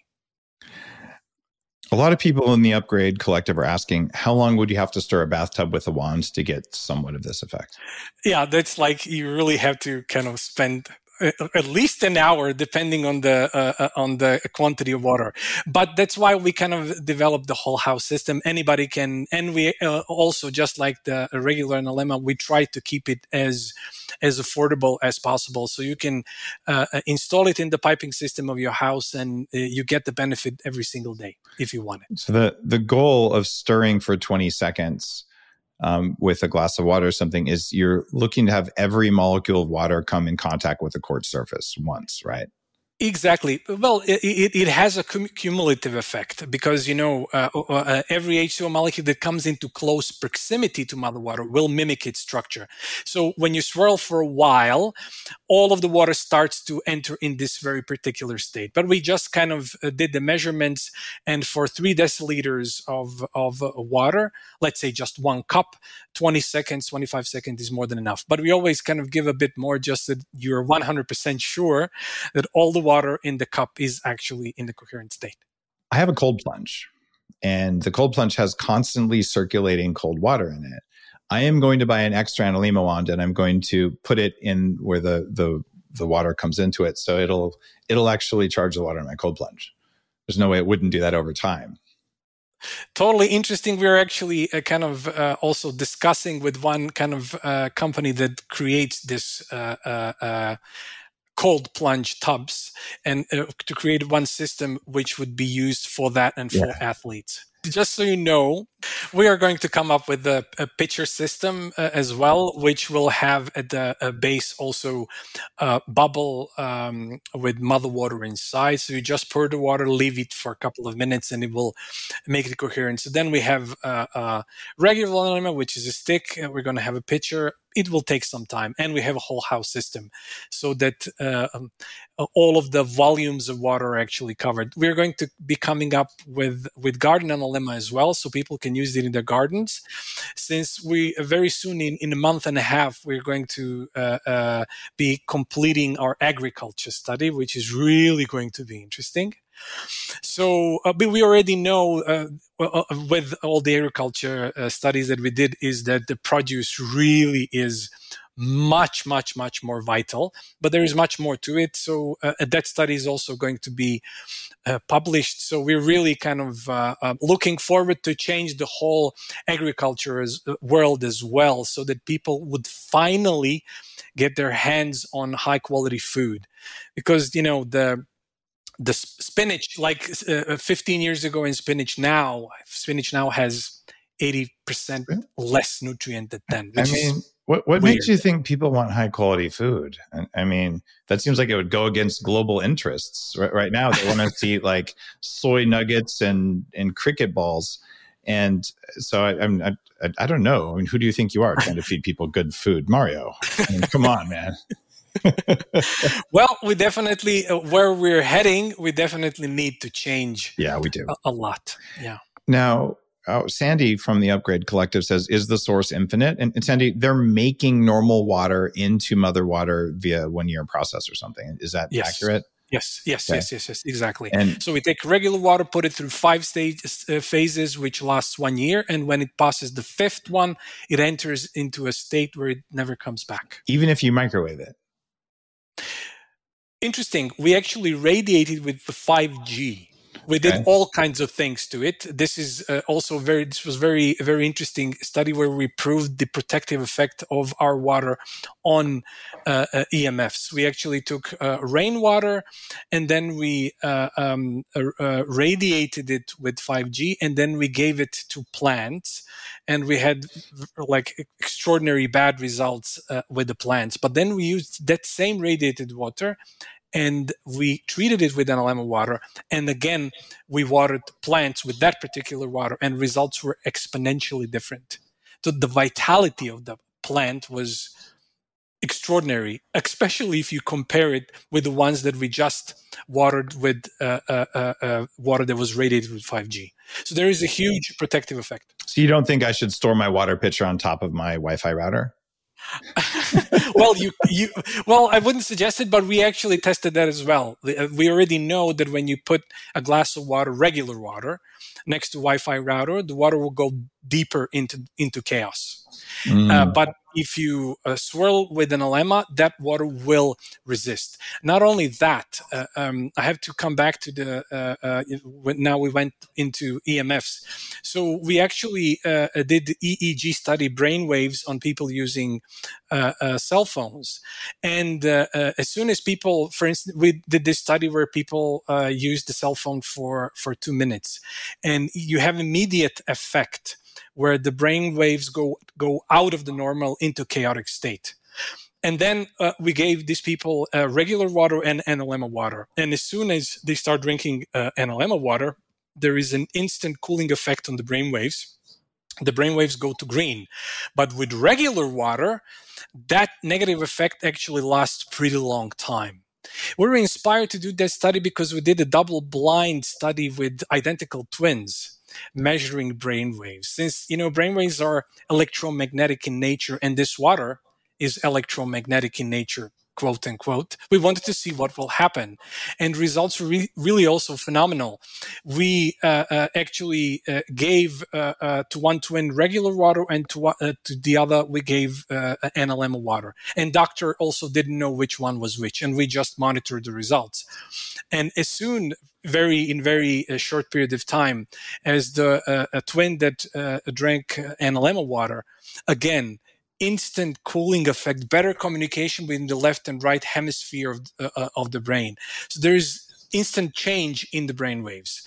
A lot of people in the Upgrade Collective are asking, how long would you have to stir a bathtub with a wand to get somewhat of this effect? Yeah, that's like you really have to kind of spend at least an hour, depending on the quantity of water. But that's why we kind of developed the whole house system. Anybody can, and we also, just like the regular Analema, we try to keep it as affordable as possible. So you can install it in the piping system of your house, and you get the benefit every single day if you want it. So the goal of stirring for 20 seconds with a glass of water or something is you're looking to have every molecule of water come in contact with the quartz surface once, right? Exactly. Well, it has a cumulative effect because, every H2O molecule that comes into close proximity to mother water will mimic its structure. So when you swirl for a while, all of the water starts to enter in this very particular state. But we just kind of did the measurements, and for 3 deciliters of water, let's say just 1 cup, 20 seconds, 25 seconds is more than enough. But we always kind of give a bit more just that you're 100% sure that all the water in the cup is actually in the coherent state. I have a cold plunge, and the cold plunge has constantly circulating cold water in it. I am going to buy an extra Analema wand, and I'm going to put it in where the water comes into it. So it'll actually charge the water in my cold plunge. There's no way it wouldn't do that over time. Totally interesting. We're actually also discussing with one kind of company that creates this cold plunge tubs, and to create one system which would be used for that and for athletes. Just so you know, we are going to come up with a pitcher system as well, which will have at the base also bubble with mother water inside. So you just pour the water, leave it for a couple of minutes, and it will make it coherent. So then we have regular Analema, which is a stick. We're going to have a pitcher. It will take some time, and we have a whole house system so that all of the volumes of water are actually covered. We're going to be coming up with garden Analema as well, so people can and used it in their gardens. Since we very soon, in a month and a half, we're going to be completing our agriculture study, which is really going to be interesting. So, but we already know with all the agriculture studies that we did is that the produce really is much, much, much more vital, but there is much more to it. So that study is also going to be published. So we're really kind of looking forward to change the whole agriculture world as well, so that people would finally get their hands on high quality food. Because, you know, the spinach, like 15 years ago in spinach now has 80% less nutrient than then. I mean, what makes you think people want high quality food? I mean, that seems like it would go against global interests. Right now, they want us to eat like soy nuggets and cricket balls. And so I don't know. I mean, who do you think you are trying to feed people good food? Mario, I mean, come on, man. Well, we definitely, where we're heading, we definitely need to change. Yeah, we do. A lot. Yeah. Now, Sandy from the Upgrade Collective says, is the source infinite? And Sandy, they're making normal water into mother water via 1 year process or something. Is that accurate? Yes, okay. yes, exactly. And so we take regular water, put it through 5 phases, which lasts 1 year. And when it passes the 5th one, it enters into a state where it never comes back. Even if you microwave it? Interesting. We actually radiated with the 5G. We did all kinds of things to it. This is also this was very, very interesting study where we proved the protective effect of our water on EMFs. We actually took rainwater and then we radiated it with 5G, and then we gave it to plants, and we had like extraordinary bad results with the plants. But then we used that same radiated water and we treated it with NLM water. And again, we watered plants with that particular water, and results were exponentially different. So the vitality of the plant was extraordinary, especially if you compare it with the ones that we just watered with water that was radiated with 5G. So there is a huge protective effect. So you don't think I should store my water pitcher on top of my Wi-Fi router? Well, well, I wouldn't suggest it, but we actually tested that as well. We already know that when you put a glass of water, regular water, next to Wi-Fi router, the water will go deeper into chaos. But if you swirl with an Alema, that water will resist. Not only that, I have to come back to now we went into EMFs. So we actually did the EEG study, brainwaves on people using cell phones. And as soon as people, for instance, we did this study where people used the cell phone for 2 minutes, and you have immediate effect where the brain waves go out of the normal into chaotic state. And then we gave these people regular water and NLM water. And as soon as they start drinking NLM water, there is an instant cooling effect on the brain waves. The brain waves go to green. But with regular water, that negative effect actually lasts a pretty long time. We were inspired to do that study because we did a double-blind study with identical twins, measuring brain waves. Since, brain waves are electromagnetic in nature, and this water is electromagnetic in nature, quote unquote, we wanted to see what will happen. And results were really also phenomenal. We actually gave to one twin regular water, and to the other we gave NLM water. And doctor also didn't know which one was which, and we just monitored the results. And as soon, in very short period of time, as the twin that drank NLM water, again, instant cooling effect, better communication between the left and right hemisphere of the brain. So there is instant change in the brain waves.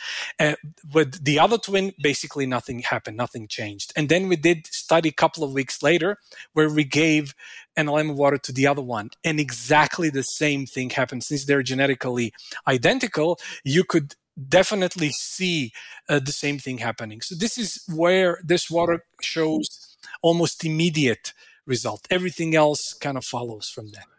With the other twin, basically nothing happened, nothing changed. And then we did study a couple of weeks later where we gave NLM water to the other one, and exactly the same thing happened. Since they're genetically identical, you could definitely see the same thing happening. So this is where this water shows almost immediate result. Everything else kind of follows from that.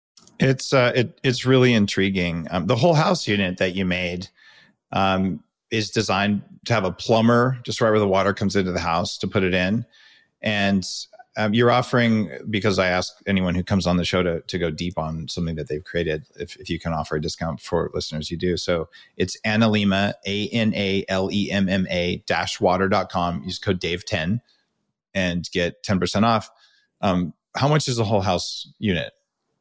It's really intriguing. The whole house unit that you made, is designed to have a plumber just right where the water comes into the house to put it in. And you're offering, because I ask anyone who comes on the show to go deep on something that they've created, if you can offer a discount for listeners, you do. So it's Analemma, ANALEMMA -water.com. Use code Dave10 and get 10% off. How much is the whole house unit?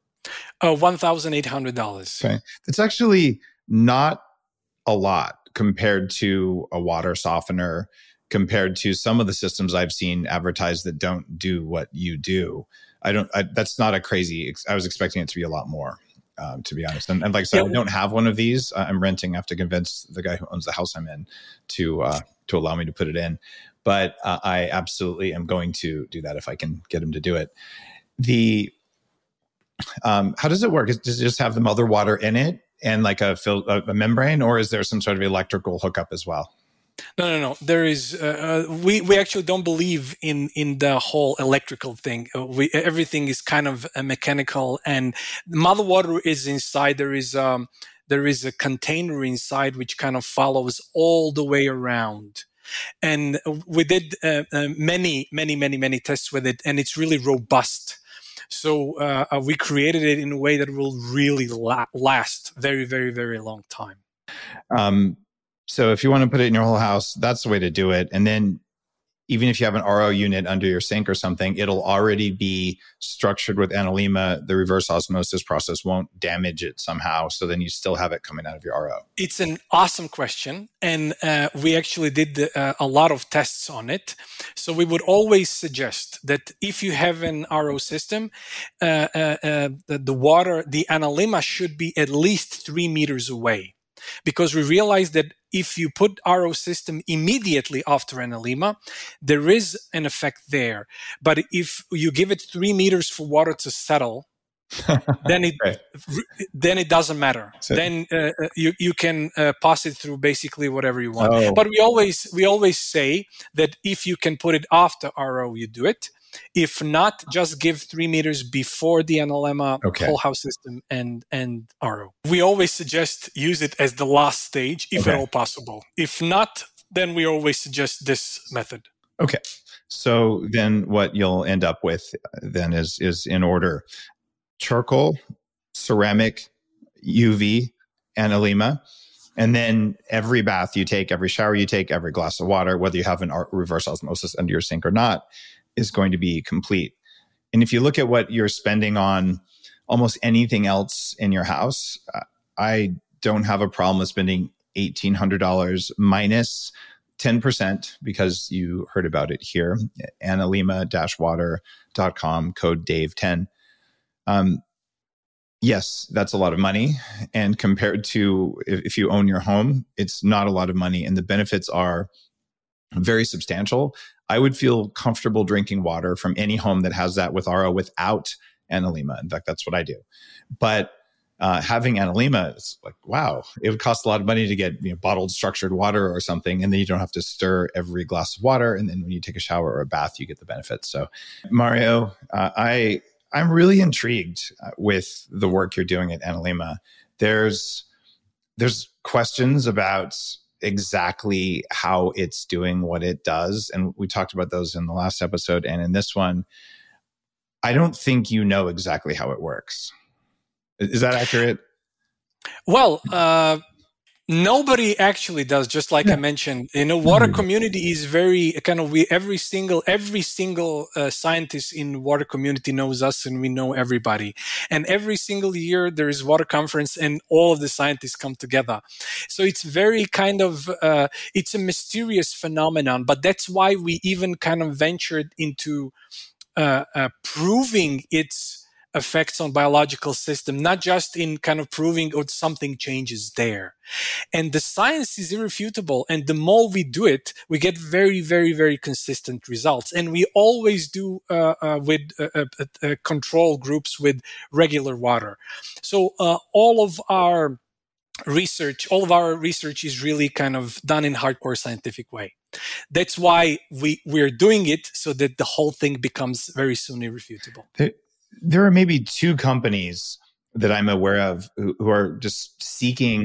$1,800. Okay. It's actually not a lot compared to a water softener, compared to some of the systems I've seen advertised that don't do what you do. That's not a crazy, I was expecting it to be a lot more, to be honest. And like I said, I don't have one of these. I'm renting. I have to convince the guy who owns the house I'm in to allow me to put it in. But I absolutely am going to do that if I can get him to do it. How does it work? Does it just have the mother water in it and like a membrane, or is there some sort of electrical hookup as well? No. There is. We actually don't believe in the whole electrical thing. Everything is kind of mechanical, and mother water is inside. There is a container inside which kind of follows all the way around. And we did many tests with it, and it's really robust. So we created it in a way that will really last very, very, very long time. So if you want to put it in your whole house, that's the way to do it. And then even if you have an RO unit under your sink or something, it'll already be structured with Analemma. The reverse osmosis process won't damage it somehow. So then you still have it coming out of your RO. It's an awesome question. And we actually did a lot of tests on it. So we would always suggest that if you have an RO system, the water, the Analemma should be at least 3 meters away. Because we realized that if you put RO system immediately after Analemma, there is an effect there. But if you give it 3 meters for water to settle, then it doesn't matter. So, then you can pass it through basically whatever you want. Oh. But we always say that if you can put it after RO, you do it. If not, just give 3 meters before the Analemma whole house system and RO. We always suggest use it as the last stage, if at all possible. If not, then we always suggest this method. Okay. So then what you'll end up with then is in order: charcoal, ceramic, UV, Analemma. And then every bath you take, every shower you take, every glass of water, whether you have an reverse osmosis under your sink or not, is going to be complete. And if you look at what you're spending on almost anything else in your house, I don't have a problem with spending $1,800 minus 10%, because you heard about it here, Analemma-water.com, code Dave10. Yes, that's a lot of money. And compared to if you own your home, it's not a lot of money. And the benefits are very substantial. I would feel comfortable drinking water from any home that has that with RO without Analemma. In fact, that's what I do. But having Analemma, it's like, wow, it would cost a lot of money to get bottled structured water or something. And then you don't have to stir every glass of water. And then when you take a shower or a bath, you get the benefits. So Mario, I'm really intrigued with the work you're doing at Analemma. There's questions about exactly how it's doing what it does. And we talked about those in the last episode and in this one. I don't think you know exactly how it works. Is that accurate? Well, nobody actually does, just like I mentioned. Water community is very kind of, every single scientist in water community knows us, and we know everybody. And every single year there is water conference and all of the scientists come together. So it's very kind of, it's a mysterious phenomenon, but that's why we even kind of ventured into proving its effects on biological system, not just in kind of proving something changes there. And the science is irrefutable. And the more we do it, we get very, very, very consistent results. And we always do with control groups with regular water. So all of our research is really kind of done in hardcore scientific way. That's why we're doing it, so that the whole thing becomes very soon irrefutable. There are maybe two companies that I'm aware of who are just seeking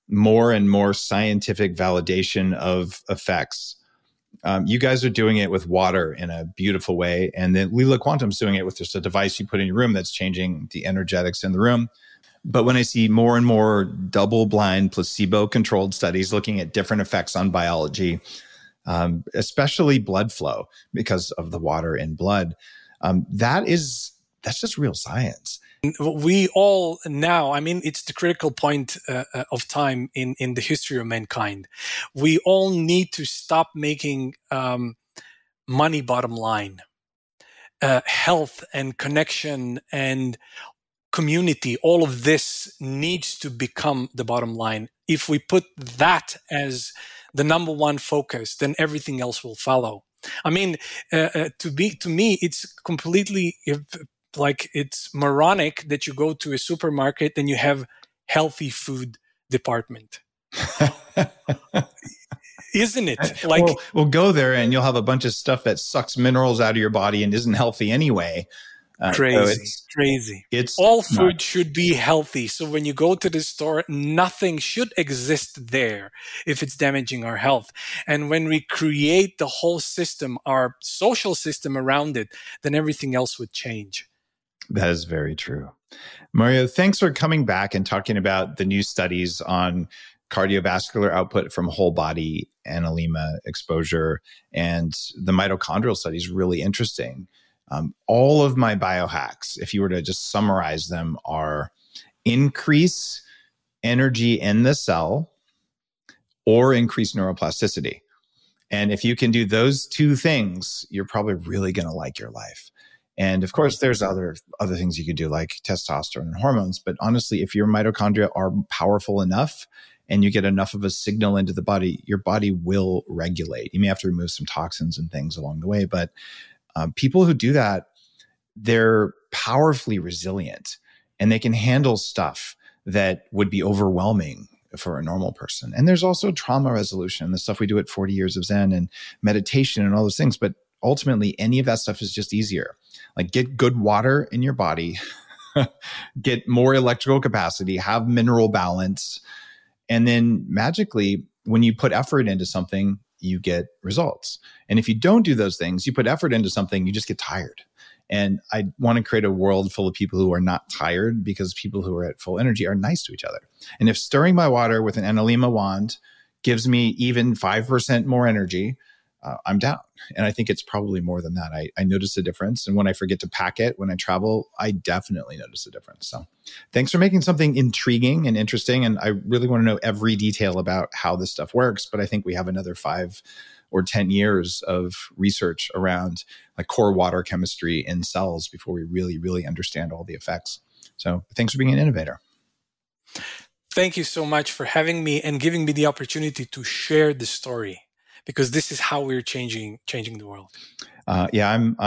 more and more scientific validation of effects. You guys are doing it with water in a beautiful way. And then Lila Quantum's doing it with just a device you put in your room that's changing the energetics in the room. But when I see more and more double-blind, placebo-controlled studies looking at different effects on biology, especially blood flow because of the water in blood, that's just real science. We all now, it's the critical point of time in the history of mankind. We all need to stop making money bottom line. Health and connection and community, all of this needs to become the bottom line. If we put that as the number one focus, then everything else will follow. To me, it's completely it's moronic that you go to a supermarket and you have healthy food department. Isn't it? We'll go there and you'll have a bunch of stuff that sucks minerals out of your body and isn't healthy anyway. Crazy. All food should be healthy. So when you go to the store, nothing should exist there if it's damaging our health. And when we create the whole system, our social system around it, then everything else would change. That is very true. Mario, thanks for coming back and talking about the new studies on cardiovascular output from whole body analemia exposure, and the mitochondrial study is really interesting. All of my biohacks, if you were to just summarize them, are increase energy in the cell or increase neuroplasticity. And if you can do those two things, you're probably really going to like your life. And of course, there's other things you could do like testosterone and hormones. But honestly, if your mitochondria are powerful enough and you get enough of a signal into the body, your body will regulate. You may have to remove some toxins and things along the way, but people who do that, they're powerfully resilient and they can handle stuff that would be overwhelming for a normal person. And there's also trauma resolution, the stuff we do at 40 Years of Zen and meditation and all those things. But ultimately, any of that stuff is just easier. Like get good water in your body, get more electrical capacity, have mineral balance. And then magically, when you put effort into something, you get results. And if you don't do those things, you put effort into something, you just get tired. And I want to create a world full of people who are not tired, because people who are at full energy are nice to each other. And if stirring my water with an Analema wand gives me even 5% more energy, I'm down. And I think it's probably more than that. I notice a difference. And when I forget to pack it, when I travel, I definitely notice a difference. So thanks for making something intriguing and interesting. And I really want to know every detail about how this stuff works. But I think we have another 5 or 10 years of research around like core water chemistry in cells before we really, really understand all the effects. So thanks for being an innovator. Thank you so much for having me and giving me the opportunity to share the story, because this is how we're changing the world. I don't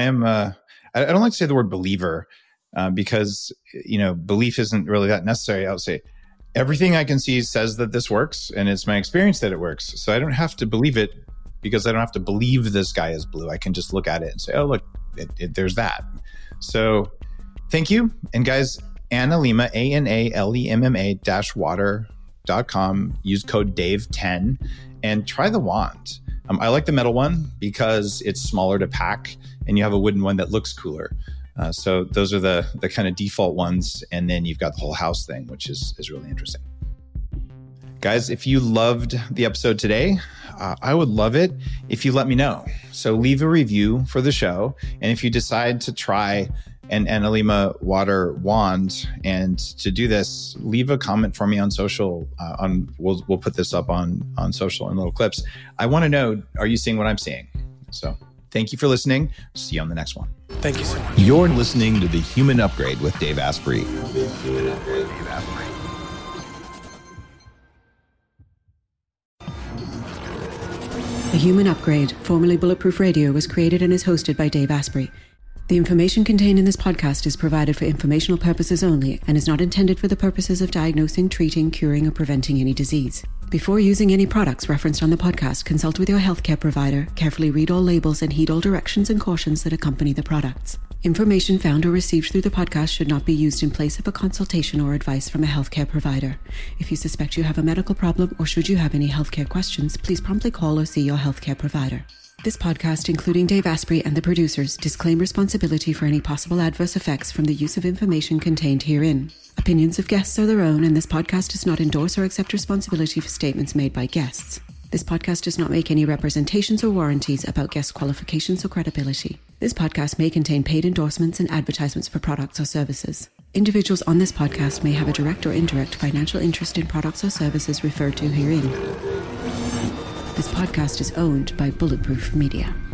like to say the word believer because, belief isn't really that necessary. I would say everything I can see says that this works, and it's my experience that it works. So I don't have to believe it, because I don't have to believe the sky is blue. I can just look at it and say, oh, look, there's that. So thank you. And guys, Analema, ANALEMMA-water.com. Use code DAVE10 and try the wand. I like the metal one because it's smaller to pack, and you have a wooden one that looks cooler. So those are the kind of default ones. And then you've got the whole house thing, which is really interesting. Guys, if you loved the episode today, I would love it if you let me know. So leave a review for the show. And if you decide to try an Analema water wand, and to do this, leave a comment for me on social. We'll put this up on social in little clips. I want to know, are you seeing what I'm seeing? So thank you for listening. See you on the next one. Thank you so much. You're listening to The Human Upgrade with Dave Asprey. The Human Upgrade, formerly Bulletproof Radio, was created and is hosted by Dave Asprey. The information contained in this podcast is provided for informational purposes only and is not intended for the purposes of diagnosing, treating, curing, or preventing any disease. Before using any products referenced on the podcast, consult with your healthcare provider, carefully read all labels, and heed all directions and cautions that accompany the products. Information found or received through the podcast should not be used in place of a consultation or advice from a healthcare provider. If you suspect you have a medical problem or should you have any healthcare questions, please promptly call or see your healthcare provider. This podcast, including Dave Asprey and the producers, disclaim responsibility for any possible adverse effects from the use of information contained herein. Opinions of guests are their own, and this podcast does not endorse or accept responsibility for statements made by guests. This podcast does not make any representations or warranties about guest qualifications or credibility. This podcast may contain paid endorsements and advertisements for products or services. Individuals on this podcast may have a direct or indirect financial interest in products or services referred to herein. This podcast is owned by Bulletproof Media.